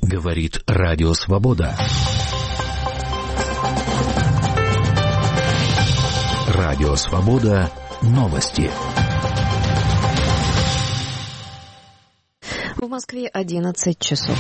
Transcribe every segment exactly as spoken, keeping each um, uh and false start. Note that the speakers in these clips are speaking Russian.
Говорит Радио Свобода. Радио Свобода. Новости. В Москве одиннадцать часов.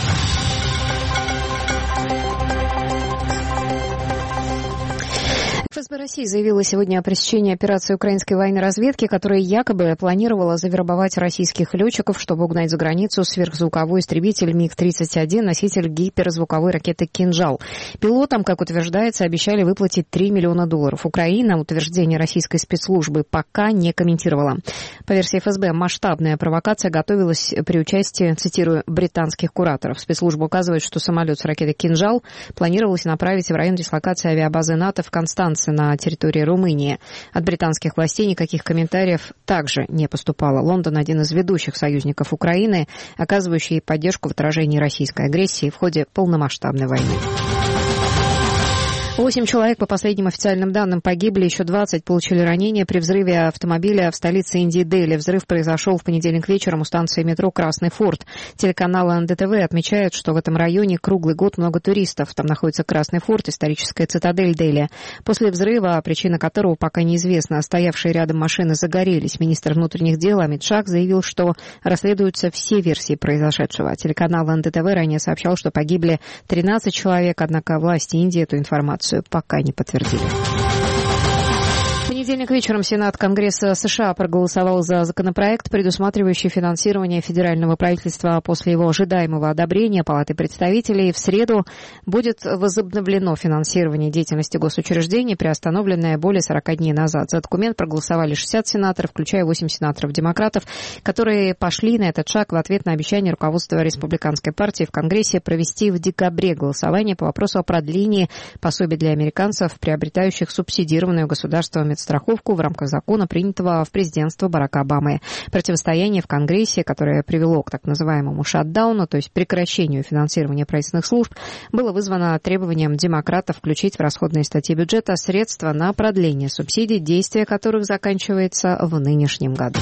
эф эс бэ России заявила сегодня о пресечении операции украинской военной разведки, которая якобы планировала завербовать российских летчиков, чтобы угнать за границу сверхзвуковой истребитель миг тридцать один, носитель гиперзвуковой ракеты «Кинжал». Пилотам, как утверждается, обещали выплатить три миллиона долларов. Украина утверждение российской спецслужбы пока не комментировала. По версии эф эс бэ, масштабная провокация готовилась при участии, цитирую, британских кураторов. Спецслужба указывает, что самолет с ракетой «Кинжал» планировалось направить в район дислокации авиабазы НАТО в Констанце на территории Румынии. От британских властей никаких комментариев также не поступало. Лондон – один из ведущих союзников Украины, оказывающий поддержку в отражении российской агрессии в ходе полномасштабной войны. Восемь человек, по последним официальным данным, погибли, еще двадцать получили ранения при взрыве автомобиля в столице Индии Дели. Взрыв произошел в понедельник вечером у станции метро «Красный форт». Телеканал эн дэ тэ вэ отмечает, что в этом районе круглый год много туристов. Там находится Красный форт, историческая цитадель Дели. После взрыва, причина которого пока неизвестна, стоявшие рядом машины загорелись. Министр внутренних дел Амит Шах заявил, что расследуются все версии произошедшего. Телеканал эн дэ тэ вэ ранее сообщал, что погибли тринадцать человек, однако власти Индии эту информацию пока не подтвердили. В понедельник вечером Сенат Конгресса США проголосовал за законопроект, предусматривающий финансирование федерального правительства после его ожидаемого одобрения Палатой представителей. В среду будет возобновлено финансирование деятельности госучреждений, приостановленное более сорока дней назад. За документ проголосовали шестьдесят сенаторов, включая восемь сенаторов-демократов, которые пошли на этот шаг в ответ на обещание руководства республиканской партии в Конгрессе провести в декабре голосование по вопросу о продлении пособий для американцев, приобретающих субсидированную государством страховку в рамках закона, принятого в президентство Барака Обамы. Противостояние в Конгрессе, которое привело к так называемому шатдауну, то есть прекращению финансирования правительственных служб, было вызвано требованием демократов включить в расходные статьи бюджета средства на продление субсидий, действие которых заканчивается в нынешнем году.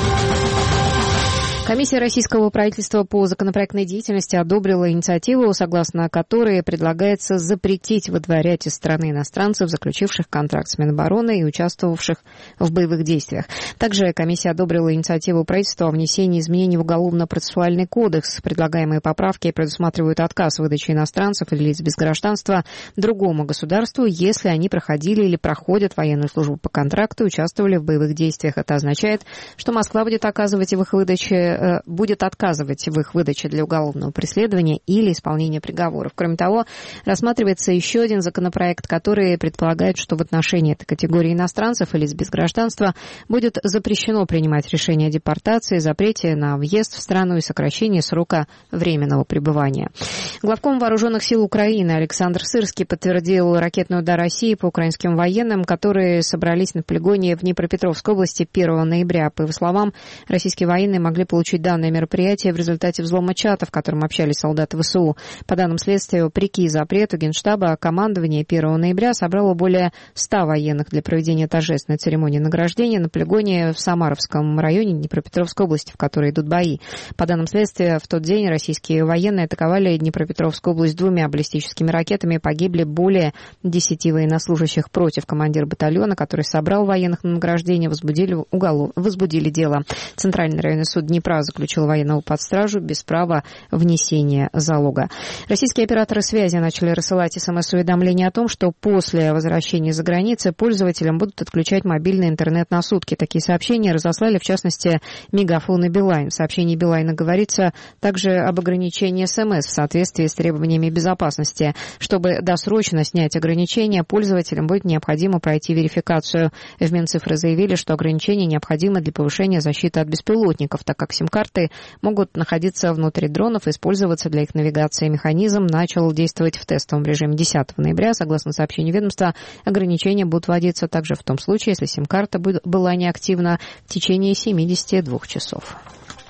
Комиссия российского правительства по законопроектной деятельности одобрила инициативу, согласно которой предлагается запретить выдворять из страны иностранцев, заключивших контракт с Минобороны и участвовавших в боевых действиях. Также комиссия одобрила инициативу правительства о внесении изменений в Уголовно-процессуальный кодекс. Предлагаемые поправки предусматривают отказ в выдаче иностранцев или лиц без гражданства другому государству, если они проходили или проходят военную службу по контракту и участвовали в боевых действиях. Это означает, что Москва будет оказывать в их выдаче будет отказывать в их выдаче для уголовного преследования или исполнения приговоров. Кроме того, рассматривается еще один законопроект, который предполагает, что в отношении этой категории иностранцев или лиц без гражданства будет запрещено принимать решение о депортации, запрете на въезд в страну и сокращении срока временного пребывания. Главком Вооруженных сил Украины Александр Сырский подтвердил ракетный удар России по украинским военным, которые собрались на полигоне в Днепропетровской области первого ноября. По его словам, российские военные могли получить данное мероприятие в результате взлома чата, в котором общались солдаты вэ эс у. По данным следствия, вопреки запрету Генштаба, командование первого ноября собрало более ста военных для проведения торжественной церемонии награждения на полигоне в Самаровском районе Днепропетровской области, в которой идут бои. По данным следствия, в тот день российские военные атаковали Днепропетровскую область двумя баллистическими ракетами. Погибли более десяти военнослужащих. Против командира батальона, который собрал военных на награждение, возбудили, уголов... возбудили дело. Центральный районный суд Днепра заключил военного под стражу без права внесения залога. Российские операторы связи начали рассылать смс-уведомления о том, что после возвращения за границы пользователям будут отключать мобильный интернет на сутки. Такие сообщения разослали, в частности, Мегафон и Билайн. В сообщении Билайна говорится также об ограничении смс в соответствии с требованиями безопасности. Чтобы досрочно снять ограничения, пользователям будет необходимо пройти верификацию. В Минцифры заявили, что ограничения необходимы для повышения защиты от беспилотников, так как сим-карты могут находиться внутри дронов и использоваться для их навигации. Механизм начал действовать в тестовом режиме десятого ноября. Согласно сообщению ведомства, ограничения будут вводиться также в том случае, если сим-карта была неактивна в течение семидесяти двух часов.